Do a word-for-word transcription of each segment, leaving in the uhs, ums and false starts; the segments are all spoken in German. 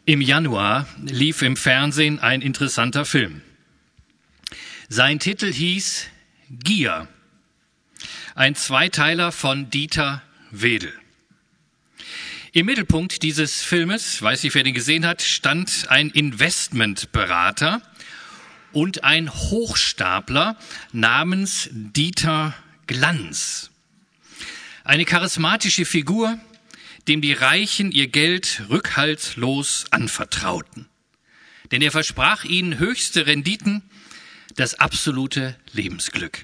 Im Januar lief im Fernsehen ein interessanter Film. Sein Titel hieß Gier, ein Zweiteiler von Dieter Wedel. Im Mittelpunkt dieses Filmes, weiß nicht, wer den gesehen hat, stand ein Investmentberater und ein Hochstapler namens Dieter Glanz. Eine charismatische Figur, dem die Reichen ihr Geld rückhaltlos anvertrauten. Denn er versprach ihnen höchste Renditen, das absolute Lebensglück.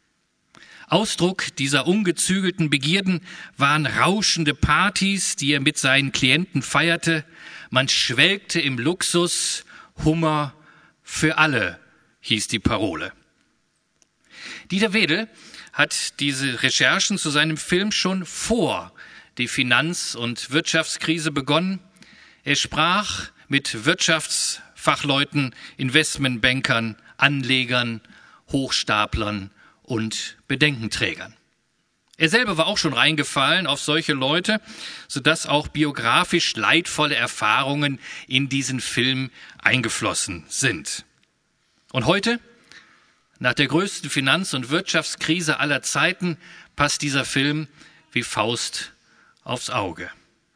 Ausdruck dieser ungezügelten Begierden waren rauschende Partys, die er mit seinen Klienten feierte. Man schwelgte im Luxus, Hummer für alle, hieß die Parole. Dieter Wedel hat diese Recherchen zu seinem Film schon vor die Finanz- und Wirtschaftskrise begonnen. Er sprach mit Wirtschaftsfachleuten, Investmentbankern, Anlegern, Hochstaplern und Bedenkenträgern. Er selber war auch schon reingefallen auf solche Leute, sodass auch biografisch leidvolle Erfahrungen in diesen Film eingeflossen sind. Und heute, nach der größten Finanz- und Wirtschaftskrise aller Zeiten, passt dieser Film wie Faust aufs Auge.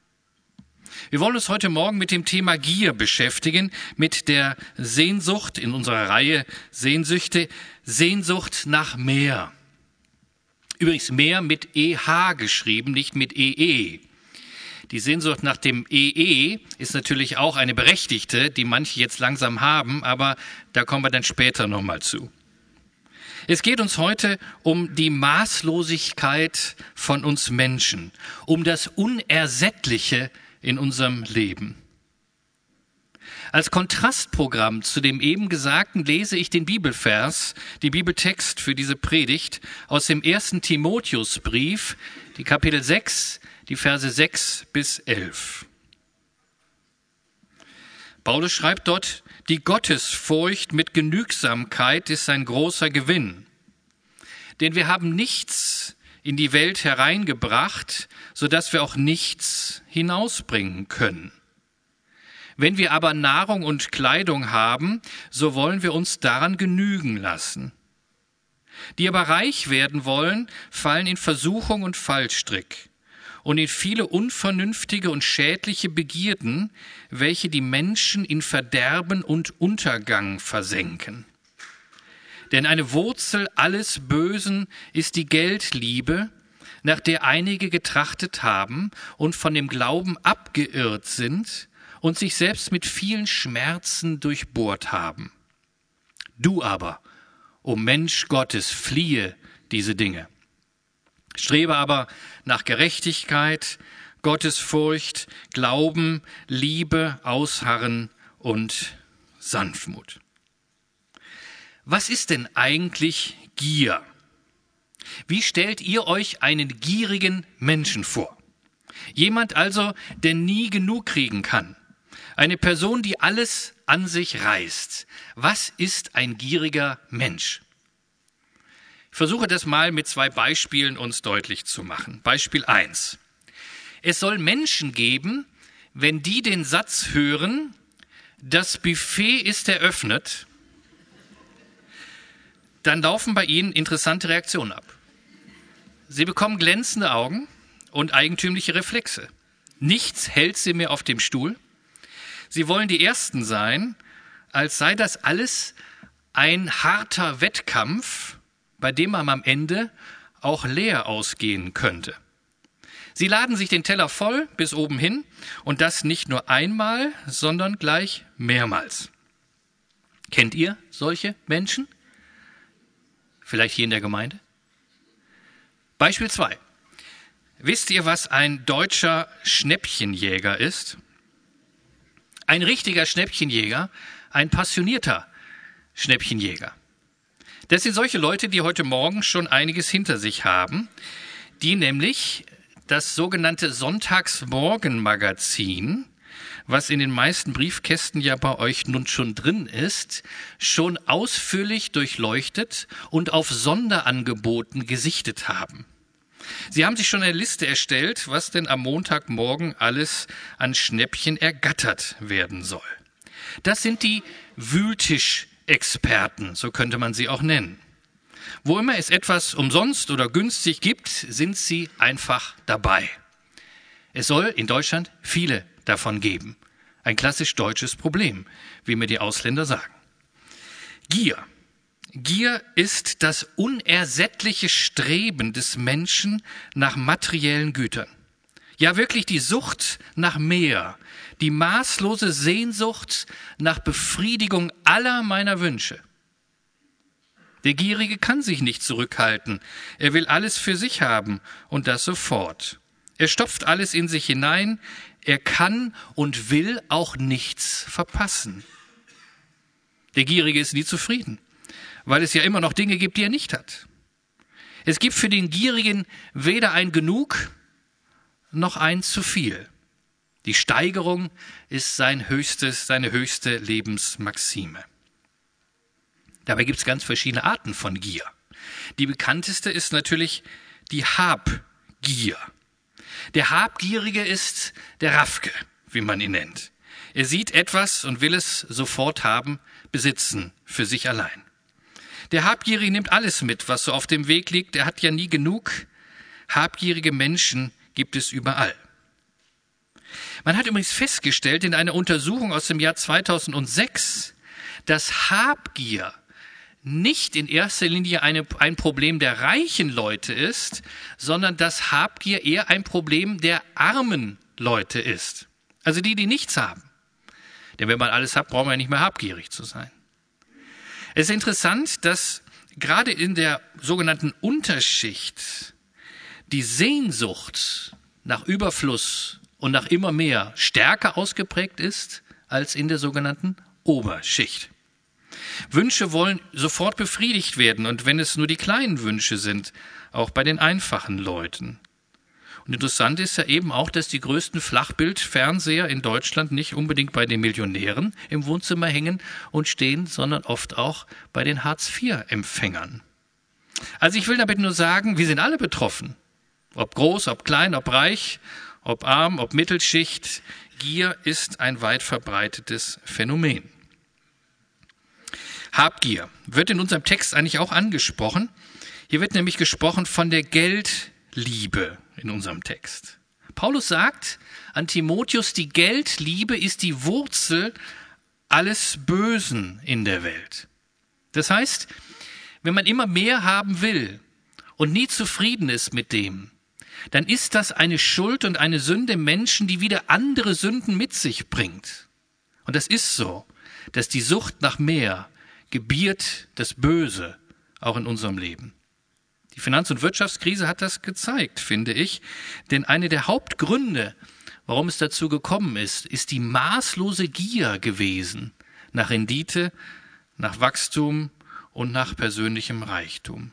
Wir wollen uns heute Morgen mit dem Thema Gier beschäftigen, mit der Sehnsucht in unserer Reihe Sehnsüchte, Sehnsucht nach mehr. Übrigens mehr mit E H geschrieben, nicht mit E E. Die Sehnsucht nach dem E E ist natürlich auch eine berechtigte, die manche jetzt langsam haben, aber da kommen wir dann später nochmal zu. Es geht uns heute um die Maßlosigkeit von uns Menschen, um das Unersättliche in unserem Leben. Als Kontrastprogramm zu dem eben Gesagten lese ich den Bibelvers, die Bibeltext für diese Predigt aus dem ersten Timotheusbrief, die Kapitel sechs, die Verse sechs bis elf. Paulus schreibt dort: Die Gottesfurcht mit Genügsamkeit ist ein großer Gewinn. Denn wir haben nichts in die Welt hereingebracht, sodass wir auch nichts hinausbringen können. Wenn wir aber Nahrung und Kleidung haben, so wollen wir uns daran genügen lassen. Die aber reich werden wollen, fallen in Versuchung und Fallstrick und in viele unvernünftige und schädliche Begierden, welche die Menschen in Verderben und Untergang versenken. Denn eine Wurzel alles Bösen ist die Geldliebe, nach der einige getrachtet haben und von dem Glauben abgeirrt sind und sich selbst mit vielen Schmerzen durchbohrt haben. Du aber, o Mensch Gottes, fliehe diese Dinge. Strebe aber nach Gerechtigkeit, Gottesfurcht, Glauben, Liebe, Ausharren und Sanftmut. Was ist denn eigentlich Gier? Wie stellt ihr euch einen gierigen Menschen vor? Jemand also, der nie genug kriegen kann. Eine Person, die alles an sich reißt. Was ist ein gieriger Mensch? Ich versuche das mal mit zwei Beispielen uns deutlich zu machen. Beispiel eins. Es soll Menschen geben, wenn die den Satz hören, das Buffet ist eröffnet, dann laufen bei ihnen interessante Reaktionen ab. Sie bekommen glänzende Augen und eigentümliche Reflexe. Nichts hält sie mehr auf dem Stuhl. Sie wollen die Ersten sein, als sei das alles ein harter Wettkampf, bei dem man am Ende auch leer ausgehen könnte. Sie laden sich den Teller voll bis oben hin und das nicht nur einmal, sondern gleich mehrmals. Kennt ihr solche Menschen? Vielleicht hier in der Gemeinde? Beispiel zwei. Wisst ihr, was ein deutscher Schnäppchenjäger ist? Ein richtiger Schnäppchenjäger, ein passionierter Schnäppchenjäger. Das sind solche Leute, die heute Morgen schon einiges hinter sich haben, die nämlich das sogenannte Sonntagsmorgenmagazin, was in den meisten Briefkästen ja bei euch nun schon drin ist, schon ausführlich durchleuchtet und auf Sonderangeboten gesichtet haben. Sie haben sich schon eine Liste erstellt, was denn am Montagmorgen alles an Schnäppchen ergattert werden soll. Das sind die Wühltischexperten, so könnte man sie auch nennen. Wo immer es etwas umsonst oder günstig gibt, sind sie einfach dabei. Es soll in Deutschland viele davon geben. Ein klassisch deutsches Problem, wie mir die Ausländer sagen. Gier. Gier ist das unersättliche Streben des Menschen nach materiellen Gütern. Ja, wirklich die Sucht nach mehr, die maßlose Sehnsucht nach Befriedigung aller meiner Wünsche. Der Gierige kann sich nicht zurückhalten. Er will alles für sich haben und das sofort. Er stopft alles in sich hinein. Er kann und will auch nichts verpassen. Der Gierige ist nie zufrieden, weil es ja immer noch Dinge gibt, die er nicht hat. Es gibt für den Gierigen weder ein Genug noch ein zu viel. Die Steigerung ist sein höchstes, seine höchste Lebensmaxime. Dabei gibt es ganz verschiedene Arten von Gier. Die bekannteste ist natürlich die Habgier. Der Habgierige ist der Raffke, wie man ihn nennt. Er sieht etwas und will es sofort haben, besitzen, für sich allein. Der Habgierige nimmt alles mit, was so auf dem Weg liegt. Er hat ja nie genug. Habgierige Menschen gibt es überall. Man hat übrigens festgestellt in einer Untersuchung aus dem Jahr zweitausendsechs, dass Habgier nicht in erster Linie eine, ein Problem der reichen Leute ist, sondern dass Habgier eher ein Problem der armen Leute ist. Also die, die nichts haben. Denn wenn man alles hat, braucht man ja nicht mehr habgierig zu sein. Es ist interessant, dass gerade in der sogenannten Unterschicht die Sehnsucht nach Überfluss und nach immer mehr stärker ausgeprägt ist als in der sogenannten Oberschicht. Wünsche wollen sofort befriedigt werden und wenn es nur die kleinen Wünsche sind, auch bei den einfachen Leuten. Und interessant ist ja eben auch, dass die größten Flachbildfernseher in Deutschland nicht unbedingt bei den Millionären im Wohnzimmer hängen und stehen, sondern oft auch bei den Hartz vier Empfängern. Also ich will damit nur sagen, wir sind alle betroffen. Ob groß, ob klein, ob reich, ob arm, ob Mittelschicht. Gier ist ein weit verbreitetes Phänomen. Habgier wird in unserem Text eigentlich auch angesprochen. Hier wird nämlich gesprochen von der Geldliebe in unserem Text. Paulus sagt an Timotheus, die Geldliebe ist die Wurzel alles Bösen in der Welt. Das heißt, wenn man immer mehr haben will und nie zufrieden ist mit dem, dann ist das eine Schuld und eine Sünde im Menschen, die wieder andere Sünden mit sich bringt. Und das ist so, dass die Sucht nach mehr gebiert das Böse auch in unserem Leben. Die Finanz- und Wirtschaftskrise hat das gezeigt, finde ich. Denn eine der Hauptgründe, warum es dazu gekommen ist, ist die maßlose Gier gewesen nach Rendite, nach Wachstum und nach persönlichem Reichtum.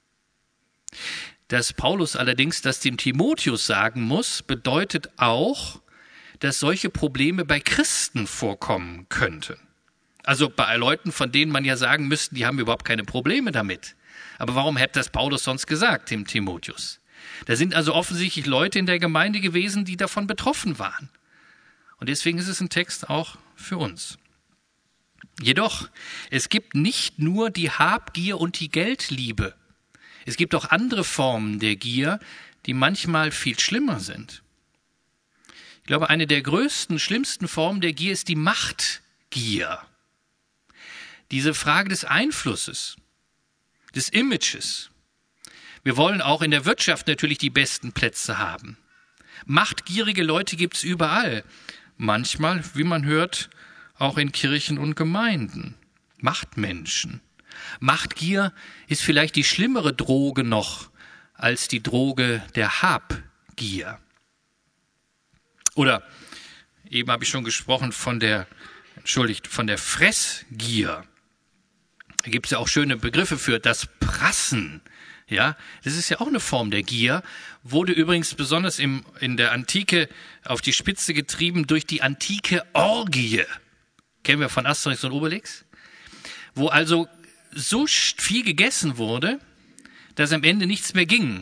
Dass Paulus allerdings das dem Timotheus sagen muss, bedeutet auch, dass solche Probleme bei Christen vorkommen könnten. Also bei Leuten, von denen man ja sagen müsste, die haben überhaupt keine Probleme damit. Aber warum hätte das Paulus sonst gesagt, dem Timotheus? Da sind also offensichtlich Leute in der Gemeinde gewesen, die davon betroffen waren. Und deswegen ist es ein Text auch für uns. Jedoch, es gibt nicht nur die Habgier und die Geldliebe. Es gibt auch andere Formen der Gier, die manchmal viel schlimmer sind. Ich glaube, eine der größten, schlimmsten Formen der Gier ist die Machtgier. Diese Frage des Einflusses, des Images. Wir wollen auch in der Wirtschaft natürlich die besten Plätze haben. Machtgierige Leute gibt es überall. Manchmal, wie man hört, auch in Kirchen und Gemeinden. Machtmenschen. Machtgier ist vielleicht die schlimmere Droge noch als die Droge der Habgier. Oder eben habe ich schon gesprochen von der, entschuldigt, von der Fressgier. Da gibt es ja auch schöne Begriffe für das Prassen. Ja, das ist ja auch eine Form der Gier, wurde übrigens besonders im, in der Antike auf die Spitze getrieben durch die antike Orgie. Kennen wir von Asterix und Obelix? Wo also so viel gegessen wurde, dass am Ende nichts mehr ging.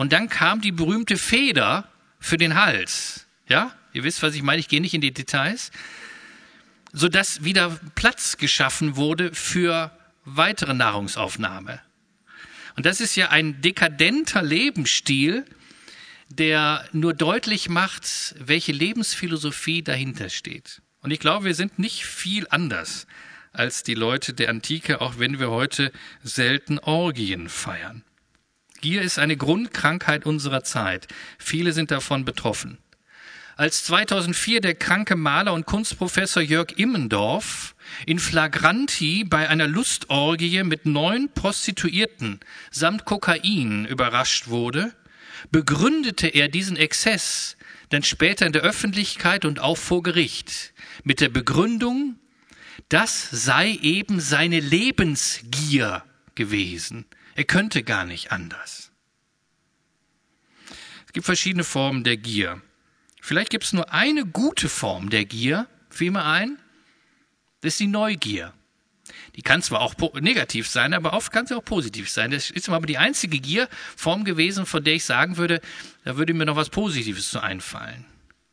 und dann kam die berühmte Feder für den Hals. Ja, ihr wisst, was ich meine, ich gehe nicht in die Details. Sodass wieder Platz geschaffen wurde für weitere Nahrungsaufnahme. Und das ist ja ein dekadenter Lebensstil, der nur deutlich macht, welche Lebensphilosophie dahinter steht. Und ich glaube, wir sind nicht viel anders als die Leute der Antike, auch wenn wir heute selten Orgien feiern. Gier ist eine Grundkrankheit unserer Zeit. Viele sind davon betroffen. Als zweitausendvier der kranke Maler und Kunstprofessor Jörg Immendorf in flagranti bei einer Lustorgie mit neun Prostituierten samt Kokain überrascht wurde, begründete er diesen Exzess dann später in der Öffentlichkeit und auch vor Gericht mit der Begründung, das sei eben seine Lebensgier gewesen. Er könnte gar nicht anders. Es gibt verschiedene Formen der Gier. Vielleicht gibt es nur eine gute Form der Gier, fiel mir ein, das ist die Neugier. Die kann zwar auch negativ sein, aber oft kann sie auch positiv sein. Das ist aber die einzige Gierform gewesen, von der ich sagen würde, da würde mir noch was Positives zu einfallen.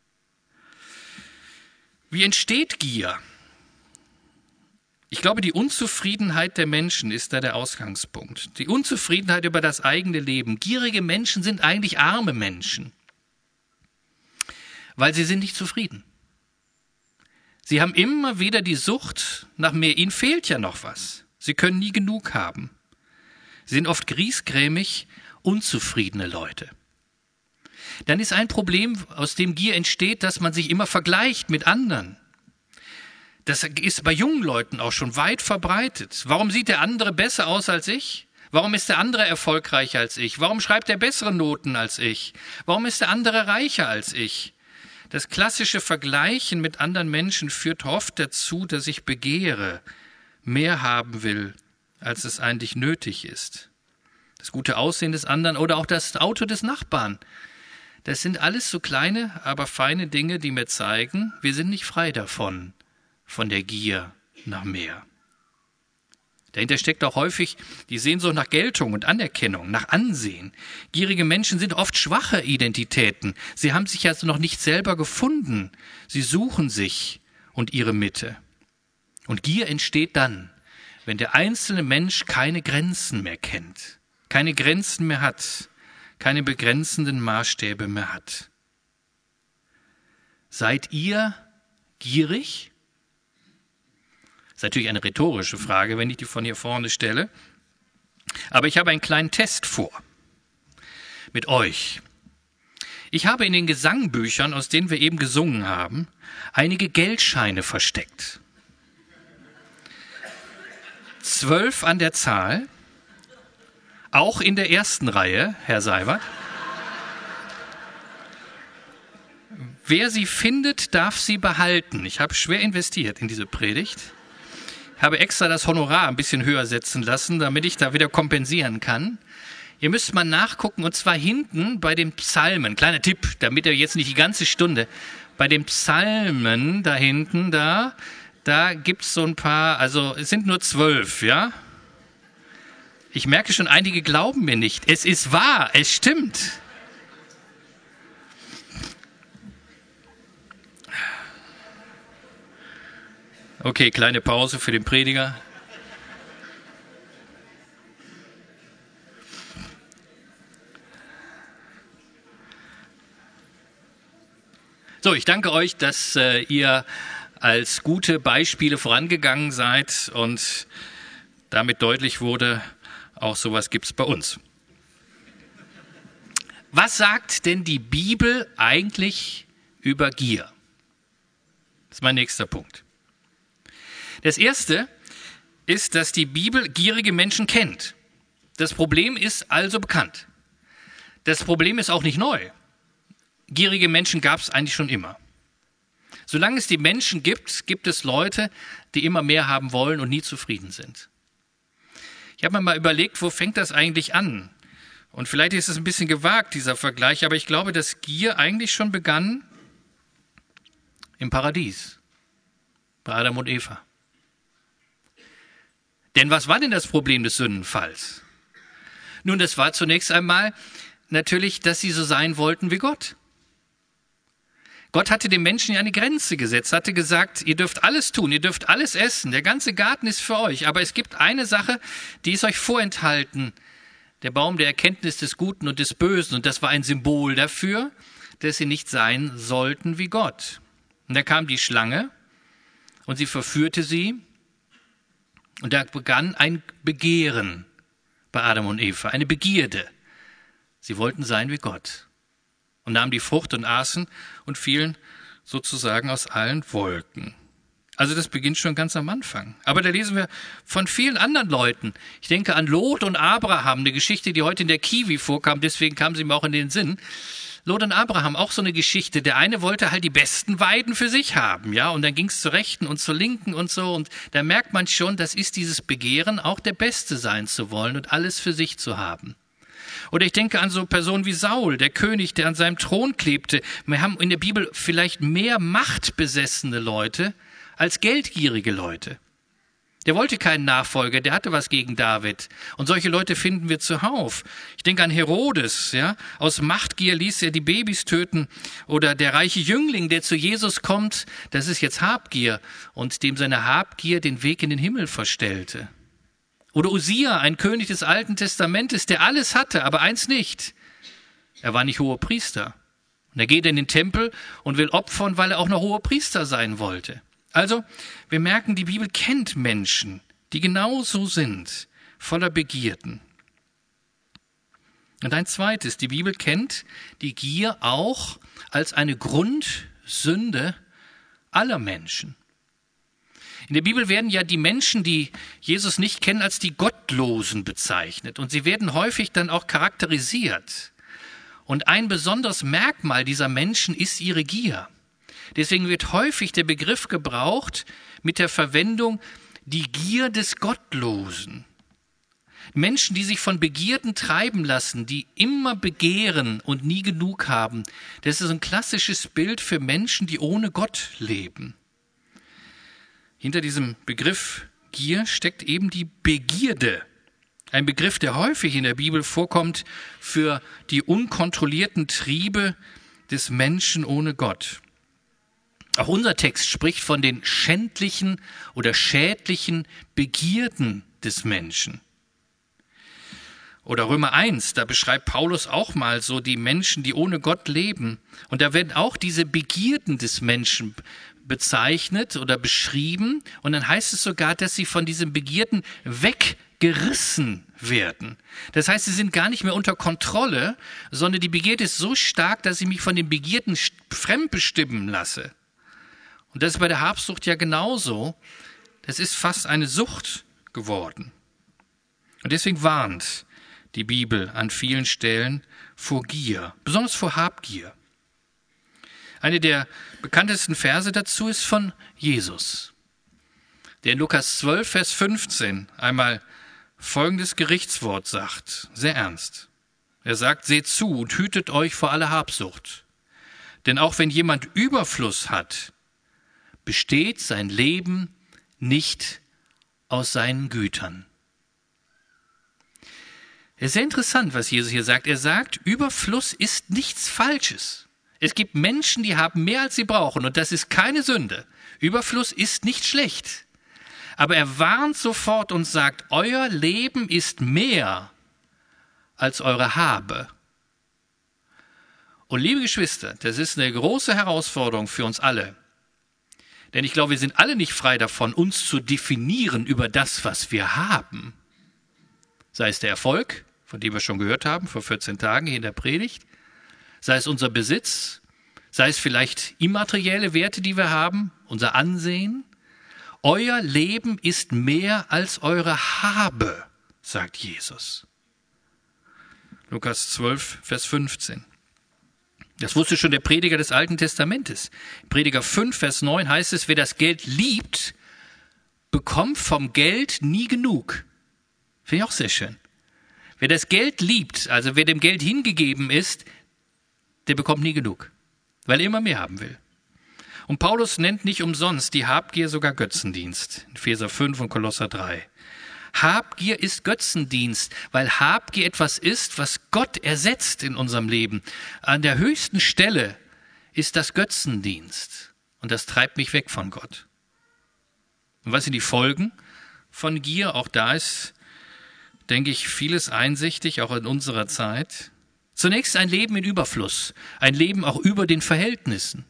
Wie entsteht Gier? Ich glaube, die Unzufriedenheit der Menschen ist da der Ausgangspunkt. Die Unzufriedenheit über das eigene Leben. Gierige Menschen sind eigentlich arme Menschen, weil sie sind nicht zufrieden. Sie haben immer wieder die Sucht nach mehr. Ihnen fehlt ja noch was. Sie können nie genug haben. Sie sind oft griesgrämig, unzufriedene Leute. Dann ist ein Problem, aus dem Gier entsteht, dass man sich immer vergleicht mit anderen. Das ist bei jungen Leuten auch schon weit verbreitet. Warum sieht der andere besser aus als ich? Warum ist der andere erfolgreicher als ich? Warum schreibt er bessere Noten als ich? Warum ist der andere reicher als ich? Das klassische Vergleichen mit anderen Menschen führt oft dazu, dass ich begehre, mehr haben will, als es eigentlich nötig ist. Das gute Aussehen des anderen oder auch das Auto des Nachbarn. Das sind alles so kleine, aber feine Dinge, die mir zeigen, wir sind nicht frei davon, von der Gier nach mehr. Dahinter steckt auch häufig die Sehnsucht nach Geltung und Anerkennung, nach Ansehen. Gierige Menschen sind oft schwache Identitäten. Sie haben sich also noch nicht selber gefunden. Sie suchen sich und ihre Mitte. Und Gier entsteht dann, wenn der einzelne Mensch keine Grenzen mehr kennt, keine Grenzen mehr hat, keine begrenzenden Maßstäbe mehr hat. Seid ihr gierig? Das ist natürlich eine rhetorische Frage, wenn ich die von hier vorne stelle. Aber ich habe einen kleinen Test vor. Mit euch. Ich habe in den Gesangbüchern, aus denen wir eben gesungen haben, einige Geldscheine versteckt. Zwölf an der Zahl. Auch in der ersten Reihe, Herr Seiwert. Wer sie findet, darf sie behalten. Ich habe schwer investiert in diese Predigt. Habe extra das Honorar ein bisschen höher setzen lassen, damit ich da wieder kompensieren kann. Ihr müsst mal nachgucken, und zwar hinten bei den Psalmen. Kleiner Tipp, damit ihr jetzt nicht die ganze Stunde. Bei den Psalmen da hinten, da, da gibt's so ein paar, also es sind nur zwölf, ja? Ich merke schon, einige glauben mir nicht. Es ist wahr, es stimmt. Okay, kleine Pause für den Prediger. So, ich danke euch, dass äh, ihr als gute Beispiele vorangegangen seid und damit deutlich wurde, auch sowas gibt's bei uns. Was sagt denn die Bibel eigentlich über Gier? Das ist mein nächster Punkt. Das erste ist, dass die Bibel gierige Menschen kennt. Das Problem ist also bekannt. Das Problem ist auch nicht neu. Gierige Menschen gab es eigentlich schon immer. Solange es die Menschen gibt, gibt es Leute, die immer mehr haben wollen und nie zufrieden sind. Ich habe mir mal überlegt, wo fängt das eigentlich an? Und vielleicht ist es ein bisschen gewagt, dieser Vergleich, aber ich glaube, dass Gier eigentlich schon begann im Paradies, bei Adam und Eva. Denn was war denn das Problem des Sündenfalls? Nun, das war zunächst einmal, natürlich, dass sie so sein wollten wie Gott. Gott hatte den Menschen ja eine Grenze gesetzt, hatte gesagt, ihr dürft alles tun, ihr dürft alles essen, der ganze Garten ist für euch, aber es gibt eine Sache, die ist euch vorenthalten, der Baum der Erkenntnis des Guten und des Bösen, und das war ein Symbol dafür, dass sie nicht sein sollten wie Gott. Und da kam die Schlange und sie verführte sie, und da begann ein Begehren bei Adam und Eva, eine Begierde. Sie wollten sein wie Gott. Und nahmen die Frucht und aßen und fielen sozusagen aus allen Wolken. Also das beginnt schon ganz am Anfang. Aber da lesen wir von vielen anderen Leuten. Ich denke an Lot und Abraham, eine Geschichte, die heute in der Kiwi vorkam, deswegen kam sie mir auch in den Sinn. Lot und Abraham, auch so eine Geschichte. Der eine wollte halt die besten Weiden für sich haben, ja, und dann ging es zur Rechten und zur Linken und so. Und da merkt man schon, das ist dieses Begehren, auch der Beste sein zu wollen und alles für sich zu haben. Oder ich denke an so Personen wie Saul, der König, der an seinem Thron klebte. Wir haben in der Bibel vielleicht mehr machtbesessene Leute als geldgierige Leute. Der wollte keinen Nachfolger, der hatte was gegen David. Und solche Leute finden wir zuhauf. Ich denke an Herodes, ja. Aus Machtgier ließ er die Babys töten. Oder der reiche Jüngling, der zu Jesus kommt, das ist jetzt Habgier und dem seine Habgier den Weg in den Himmel verstellte. Oder Usia, ein König des Alten Testamentes, der alles hatte, aber eins nicht. Er war nicht hoher Priester. Und er geht in den Tempel und will opfern, weil er auch noch hoher Priester sein wollte. Also, wir merken, die Bibel kennt Menschen, die genauso sind, voller Begierden. Und ein zweites, die Bibel kennt die Gier auch als eine Grundsünde aller Menschen. In der Bibel werden ja die Menschen, die Jesus nicht kennen, als die Gottlosen bezeichnet. Und sie werden häufig dann auch charakterisiert. Und ein besonderes Merkmal dieser Menschen ist ihre Gier. Deswegen wird häufig der Begriff gebraucht mit der Verwendung die Gier des Gottlosen. Menschen, die sich von Begierden treiben lassen, die immer begehren und nie genug haben, das ist ein klassisches Bild für Menschen, die ohne Gott leben. Hinter diesem Begriff Gier steckt eben die Begierde. Ein Begriff, der häufig in der Bibel vorkommt für die unkontrollierten Triebe des Menschen ohne Gott. Auch unser Text spricht von den schändlichen oder schädlichen Begierden des Menschen. Oder Römer eins, da beschreibt Paulus auch mal so die Menschen, die ohne Gott leben. Und da werden auch diese Begierden des Menschen bezeichnet oder beschrieben. Und dann heißt es sogar, dass sie von diesen Begierden weggerissen werden. Das heißt, sie sind gar nicht mehr unter Kontrolle, sondern die Begierde ist so stark, dass ich mich von den Begierden fremdbestimmen lasse. Und das ist bei der Habsucht ja genauso. Das ist fast eine Sucht geworden. Und deswegen warnt die Bibel an vielen Stellen vor Gier, besonders vor Habgier. Eine der bekanntesten Verse dazu ist von Jesus, der in Lukas zwölf, Vers fünfzehn einmal folgendes Gerichtswort sagt, sehr ernst. Er sagt, seht zu und hütet euch vor aller Habsucht. Denn auch wenn jemand Überfluss hat, besteht sein Leben nicht aus seinen Gütern. Es ist sehr interessant, was Jesus hier sagt. Er sagt, Überfluss ist nichts Falsches. Es gibt Menschen, die haben mehr, als sie brauchen, und das ist keine Sünde. Überfluss ist nicht schlecht. Aber er warnt sofort und sagt, euer Leben ist mehr als eure Habe. Und liebe Geschwister, das ist eine große Herausforderung für uns alle. Denn ich glaube, wir sind alle nicht frei davon, uns zu definieren über das, was wir haben. Sei es der Erfolg, von dem wir schon gehört haben, vor vierzehn Tagen hier in der Predigt, sei es unser Besitz, sei es vielleicht immaterielle Werte, die wir haben, unser Ansehen. Euer Leben ist mehr als eure Habe, sagt Jesus. Lukas zwölf, Vers fünfzehn. Das wusste schon der Prediger des Alten Testamentes. In Prediger fünf, Vers neun heißt es, wer das Geld liebt, bekommt vom Geld nie genug. Finde ich auch sehr schön. Wer das Geld liebt, also wer dem Geld hingegeben ist, der bekommt nie genug, weil er immer mehr haben will. Und Paulus nennt nicht umsonst die Habgier sogar Götzendienst, in Epheser fünf und Kolosser drei. Habgier ist Götzendienst, weil Habgier etwas ist, was Gott ersetzt in unserem Leben. An der höchsten Stelle ist das Götzendienst und das treibt mich weg von Gott. Und was sind die Folgen von Gier? Auch da ist, denke ich, vieles einsichtig, auch in unserer Zeit. Zunächst ein Leben in Überfluss, ein Leben auch über den Verhältnissen.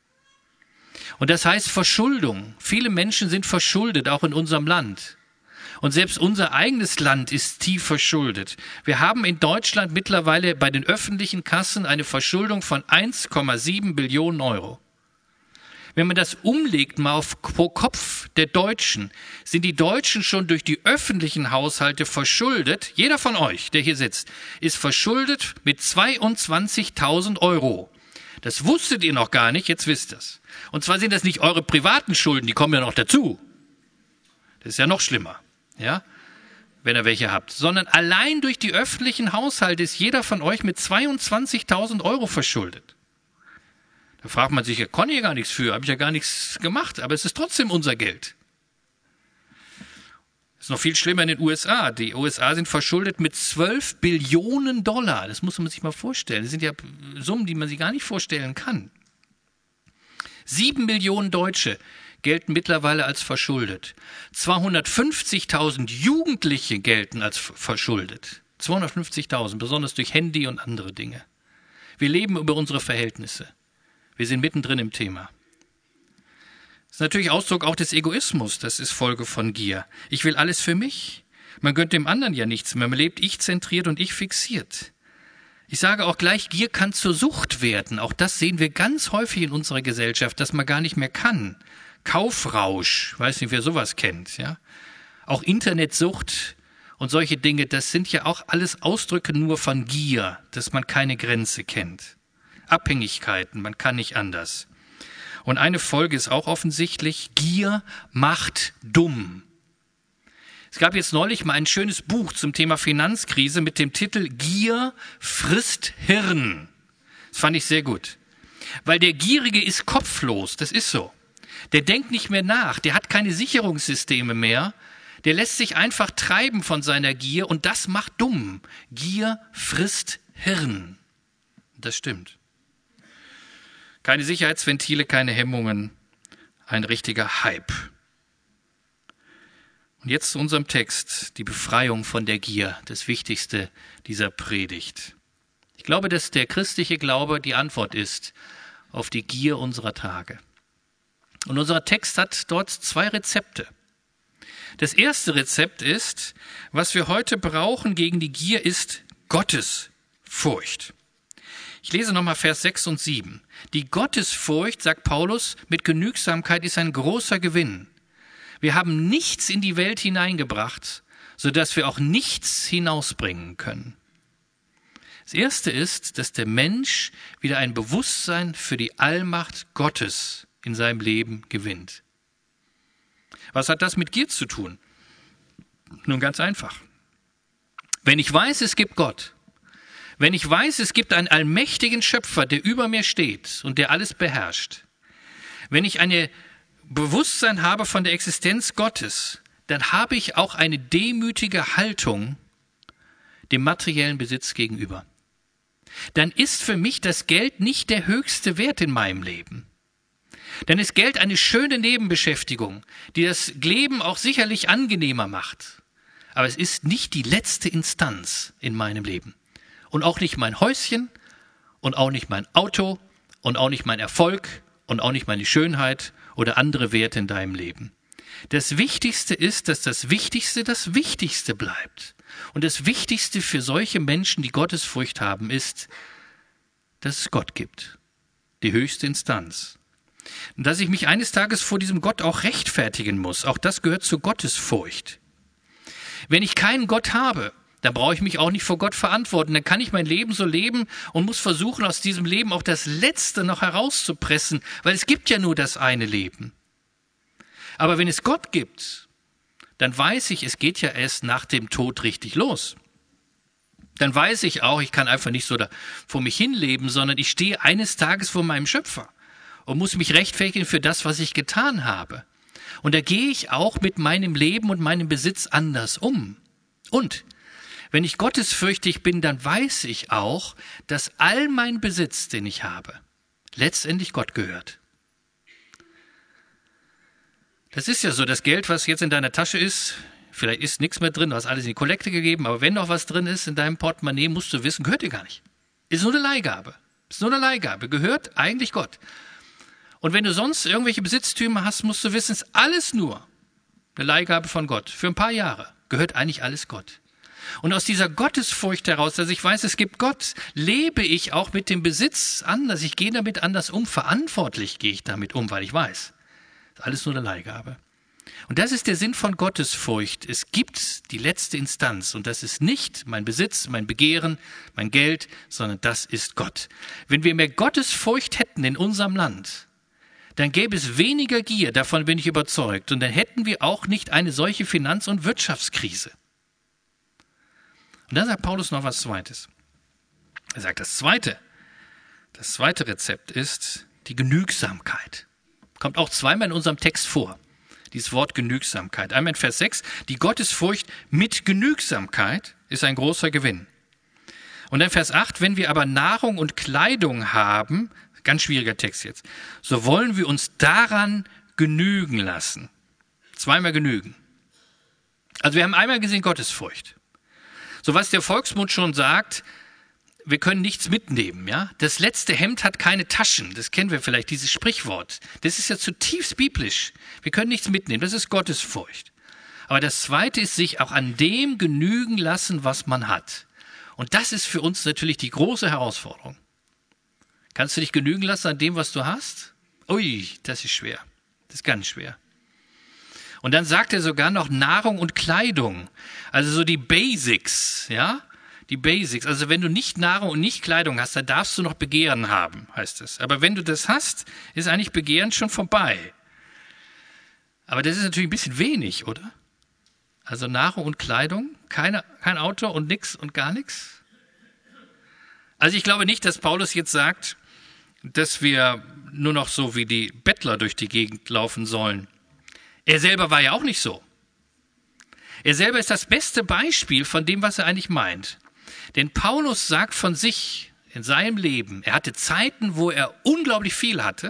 Und das heißt Verschuldung. Viele Menschen sind verschuldet, auch in unserem Land. Und selbst unser eigenes Land ist tief verschuldet. Wir haben in Deutschland mittlerweile bei den öffentlichen Kassen eine Verschuldung von eins Komma sieben Billionen Euro. Wenn man das umlegt mal auf pro Kopf der Deutschen, sind die Deutschen schon durch die öffentlichen Haushalte verschuldet. Jeder von euch, der hier sitzt, ist verschuldet mit zweiundzwanzigtausend Euro. Das wusstet ihr noch gar nicht, jetzt wisst ihr es. Und zwar sind das nicht eure privaten Schulden, die kommen ja noch dazu. Das ist ja noch schlimmer, ja, wenn ihr welche habt. Sondern allein durch die öffentlichen Haushalte ist jeder von euch mit zweiundzwanzigtausend Euro verschuldet. Da fragt man sich, ja, konnte ich ja gar nichts für, habe ich ja gar nichts gemacht, aber es ist trotzdem unser Geld. Das ist noch viel schlimmer in den U S A. Die U S A sind verschuldet mit zwölf Billionen Dollar. Das muss man sich mal vorstellen. Das sind ja Summen, die man sich gar nicht vorstellen kann. Sieben Millionen Deutsche gelten mittlerweile als verschuldet. zweihundertfünfzigtausend Jugendliche gelten als verschuldet. zweihundertfünfzigtausend, besonders durch Handy und andere Dinge. Wir leben über unsere Verhältnisse. Wir sind mittendrin im Thema. Das ist natürlich Ausdruck auch des Egoismus. Das ist Folge von Gier. Ich will alles für mich. Man gönnt dem anderen ja nichts mehr. Man lebt ich-zentriert und ich-fixiert. Ich sage auch gleich, Gier kann zur Sucht werden. Auch das sehen wir ganz häufig in unserer Gesellschaft, dass man gar nicht mehr kann. Kaufrausch, weiß nicht, wer sowas kennt, ja. Auch Internetsucht und solche Dinge, das sind ja auch alles Ausdrücke nur von Gier, dass man keine Grenze kennt. Abhängigkeiten, man kann nicht anders. Und eine Folge ist auch offensichtlich, Gier macht dumm. Es gab jetzt neulich mal ein schönes Buch zum Thema Finanzkrise mit dem Titel Gier frisst Hirn. Das fand ich sehr gut. Weil der Gierige ist kopflos, das ist so. Der denkt nicht mehr nach, der hat keine Sicherungssysteme mehr. Der lässt sich einfach treiben von seiner Gier und das macht dumm. Gier frisst Hirn. Das stimmt. Keine Sicherheitsventile, keine Hemmungen, ein richtiger Hype. Und jetzt zu unserem Text, die Befreiung von der Gier, das Wichtigste dieser Predigt. Ich glaube, dass der christliche Glaube die Antwort ist auf die Gier unserer Tage. Und unser Text hat dort zwei Rezepte. Das erste Rezept ist, was wir heute brauchen gegen die Gier, ist Gottesfurcht. Ich lese nochmal Vers sechs und sieben. Die Gottesfurcht, sagt Paulus, mit Genügsamkeit ist ein großer Gewinn. Wir haben nichts in die Welt hineingebracht, sodass wir auch nichts hinausbringen können. Das erste ist, dass der Mensch wieder ein Bewusstsein für die Allmacht Gottes in seinem Leben gewinnt. Was hat das mit Gier zu tun? Nun ganz einfach. Wenn ich weiß, es gibt Gott, wenn ich weiß, es gibt einen allmächtigen Schöpfer, der über mir steht und der alles beherrscht, wenn ich ein Bewusstsein habe von der Existenz Gottes, dann habe ich auch eine demütige Haltung dem materiellen Besitz gegenüber. Dann ist für mich das Geld nicht der höchste Wert in meinem Leben. Dann ist Geld eine schöne Nebenbeschäftigung, die das Leben auch sicherlich angenehmer macht. Aber es ist nicht die letzte Instanz in meinem Leben. Und auch nicht mein Häuschen und auch nicht mein Auto und auch nicht mein Erfolg und auch nicht meine Schönheit oder andere Werte in deinem Leben. Das Wichtigste ist, dass das Wichtigste das Wichtigste bleibt. Und das Wichtigste für solche Menschen, die Gottesfurcht haben, ist, dass es Gott gibt. Die höchste Instanz. Und dass ich mich eines Tages vor diesem Gott auch rechtfertigen muss, auch das gehört zur Gottesfurcht. Wenn ich keinen Gott habe, dann brauche ich mich auch nicht vor Gott verantworten. Dann kann ich mein Leben so leben und muss versuchen, aus diesem Leben auch das Letzte noch herauszupressen, weil es gibt ja nur das eine Leben. Aber wenn es Gott gibt, dann weiß ich, es geht ja erst nach dem Tod richtig los. Dann weiß ich auch, ich kann einfach nicht so da vor mich hinleben, sondern ich stehe eines Tages vor meinem Schöpfer und muss mich rechtfertigen für das, was ich getan habe. Und da gehe ich auch mit meinem Leben und meinem Besitz anders um. Und wenn ich gottesfürchtig bin, dann weiß ich auch, dass all mein Besitz, den ich habe, letztendlich Gott gehört. Das ist ja so, das Geld, was jetzt in deiner Tasche ist, vielleicht ist nichts mehr drin, du hast alles in die Kollekte gegeben, aber wenn noch was drin ist in deinem Portemonnaie, musst du wissen, gehört dir gar nicht. Ist nur eine Leihgabe. Ist nur eine Leihgabe, gehört eigentlich Gott. Und wenn du sonst irgendwelche Besitztümer hast, musst du wissen, ist alles nur eine Leihgabe von Gott. Für ein paar Jahre gehört eigentlich alles Gott. Und aus dieser Gottesfurcht heraus, dass ich weiß, es gibt Gott, lebe ich auch mit dem Besitz anders. Ich gehe damit anders um. Verantwortlich gehe ich damit um, weil ich weiß, ist alles nur eine Leihgabe. Und das ist der Sinn von Gottesfurcht. Es gibt die letzte Instanz und das ist nicht mein Besitz, mein Begehren, mein Geld, sondern das ist Gott. Wenn wir mehr Gottesfurcht hätten in unserem Land, dann gäbe es weniger Gier, davon bin ich überzeugt. Und dann hätten wir auch nicht eine solche Finanz- und Wirtschaftskrise. Und dann sagt Paulus noch was Zweites. Er sagt, das Zweite, das zweite Rezept ist die Genügsamkeit. Kommt auch zweimal in unserem Text vor, dieses Wort Genügsamkeit. Einmal in Vers sechs, die Gottesfurcht mit Genügsamkeit ist ein großer Gewinn. Und dann Vers acht, wenn wir aber Nahrung und Kleidung haben, ganz schwieriger Text jetzt, so wollen wir uns daran genügen lassen. Zweimal genügen. Also wir haben einmal gesehen Gottesfurcht. So was der Volksmund schon sagt, wir können nichts mitnehmen, ja. Das letzte Hemd hat keine Taschen. Das kennen wir vielleicht, dieses Sprichwort. Das ist ja zutiefst biblisch. Wir können nichts mitnehmen. Das ist Gottesfurcht. Aber das Zweite ist, sich auch an dem genügen lassen, was man hat. Und das ist für uns natürlich die große Herausforderung. Kannst du dich genügen lassen an dem, was du hast? Ui, das ist schwer. Das ist ganz schwer. Und dann sagt er sogar noch Nahrung und Kleidung. Also so die Basics, ja. Die Basics. Also wenn du nicht Nahrung und nicht Kleidung hast, dann darfst du noch Begehren haben, heißt es. Aber wenn du das hast, ist eigentlich Begehren schon vorbei. Aber das ist natürlich ein bisschen wenig, oder? Also Nahrung und Kleidung, keine, kein Auto und nix und gar nichts. Also ich glaube nicht, dass Paulus jetzt sagt, dass wir nur noch so wie die Bettler durch die Gegend laufen sollen. Er selber war ja auch nicht so. Er selber ist das beste Beispiel von dem, was er eigentlich meint. Denn Paulus sagt von sich in seinem Leben, er hatte Zeiten, wo er unglaublich viel hatte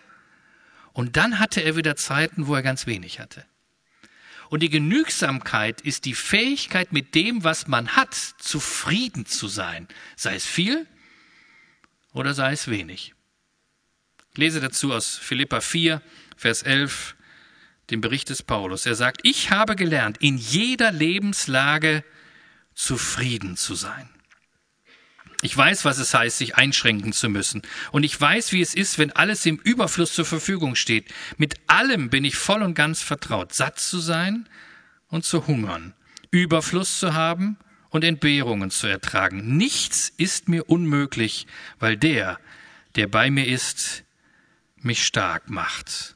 und dann hatte er wieder Zeiten, wo er ganz wenig hatte. Und die Genügsamkeit ist die Fähigkeit, mit dem, was man hat, zufrieden zu sein. Sei es viel oder sei es wenig. Ich lese dazu aus Philipper vier, Vers elf, den Bericht des Paulus. Er sagt, ich habe gelernt, in jeder Lebenslage zufrieden zu sein. Ich weiß, was es heißt, sich einschränken zu müssen. Und ich weiß, wie es ist, wenn alles im Überfluss zur Verfügung steht. Mit allem bin ich voll und ganz vertraut, satt zu sein und zu hungern, Überfluss zu haben und Entbehrungen zu ertragen. Nichts ist mir unmöglich, weil der, der bei mir ist, mich stark macht.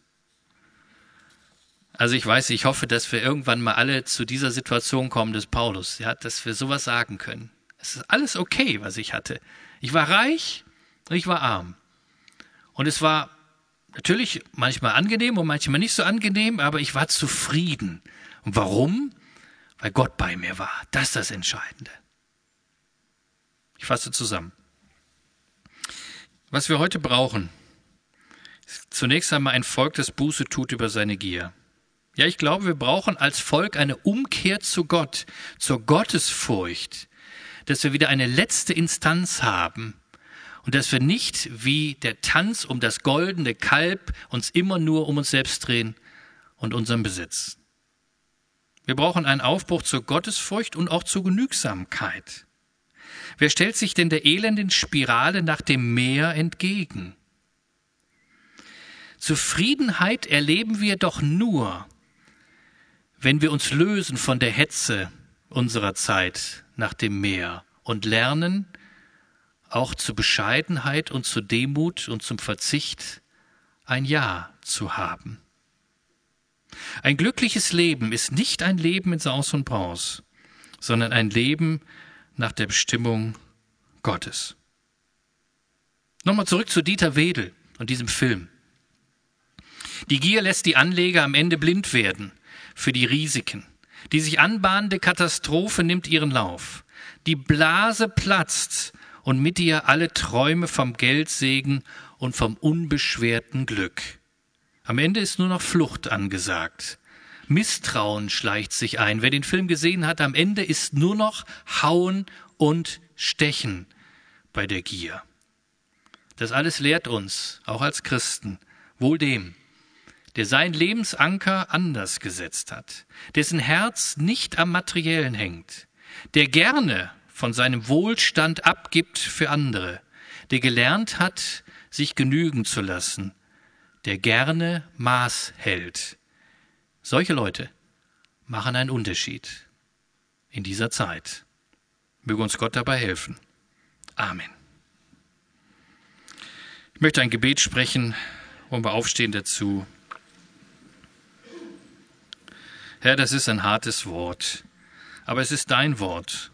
Also ich weiß, ich hoffe, dass wir irgendwann mal alle zu dieser Situation kommen des Paulus, ja, dass wir sowas sagen können. Es ist alles okay, was ich hatte. Ich war reich und ich war arm. Und es war natürlich manchmal angenehm und manchmal nicht so angenehm, aber ich war zufrieden. Und warum? Weil Gott bei mir war. Das ist das Entscheidende. Ich fasse zusammen. Was wir heute brauchen, ist zunächst einmal ein Volk, das Buße tut über seine Gier. Ja, ich glaube, wir brauchen als Volk eine Umkehr zu Gott, zur Gottesfurcht, dass wir wieder eine letzte Instanz haben und dass wir nicht wie der Tanz um das goldene Kalb uns immer nur um uns selbst drehen und unseren Besitz. Wir brauchen einen Aufbruch zur Gottesfurcht und auch zur Genügsamkeit. Wer stellt sich denn der elenden Spirale nach dem Meer entgegen? Zufriedenheit erleben wir doch nur, wenn wir uns lösen von der Hetze unserer Zeit nach dem Meer und lernen, auch zur Bescheidenheit und zur Demut und zum Verzicht ein Ja zu haben. Ein glückliches Leben ist nicht ein Leben in Saus und Braus, sondern ein Leben nach der Bestimmung Gottes. Nochmal zurück zu Dieter Wedel und diesem Film. Die Gier lässt die Anleger am Ende blind werden für die Risiken. Die sich anbahnende Katastrophe nimmt ihren Lauf. Die Blase platzt und mit ihr alle Träume vom Geldsegen und vom unbeschwerten Glück. Am Ende ist nur noch Flucht angesagt. Misstrauen schleicht sich ein. Wer den Film gesehen hat, am Ende ist nur noch Hauen und Stechen bei der Gier. Das alles lehrt uns, auch als Christen, wohl dem, der seinen Lebensanker anders gesetzt hat, dessen Herz nicht am Materiellen hängt, der gerne von seinem Wohlstand abgibt für andere, der gelernt hat, sich genügen zu lassen, der gerne Maß hält. Solche Leute machen einen Unterschied in dieser Zeit. Möge uns Gott dabei helfen. Amen. Ich möchte ein Gebet sprechen, wollen wir aufstehen dazu. Herr, das ist ein hartes Wort, aber es ist dein Wort.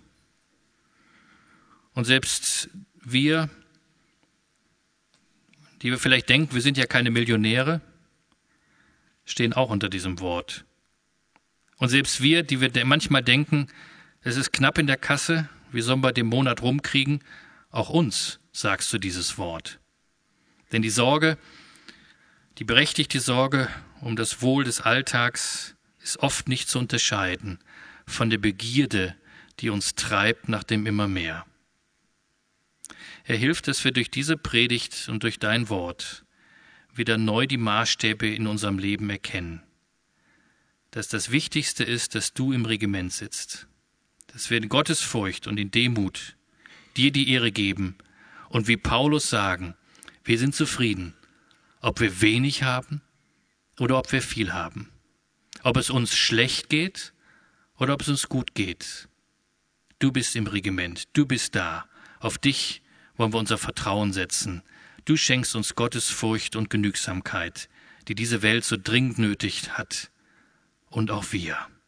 Und selbst wir, die wir vielleicht denken, wir sind ja keine Millionäre, stehen auch unter diesem Wort. Und selbst wir, die wir manchmal denken, es ist knapp in der Kasse, wie sollen wir den Monat rumkriegen, auch uns sagst du dieses Wort. Denn die Sorge, die berechtigte Sorge um das Wohl des Alltags ist oft nicht zu unterscheiden von der Begierde, die uns treibt nach dem immer mehr. Er hilft, dass wir durch diese Predigt und durch dein Wort wieder neu die Maßstäbe in unserem Leben erkennen. Dass das Wichtigste ist, dass du im Regiment sitzt. Dass wir in Gottesfurcht und in Demut dir die Ehre geben und wie Paulus sagen, wir sind zufrieden, ob wir wenig haben oder ob wir viel haben. Ob es uns schlecht geht oder ob es uns gut geht. Du bist im Regiment, du bist da. Auf dich wollen wir unser Vertrauen setzen. Du schenkst uns Gottesfurcht und Genügsamkeit, die diese Welt so dringend nötig hat. Und auch wir.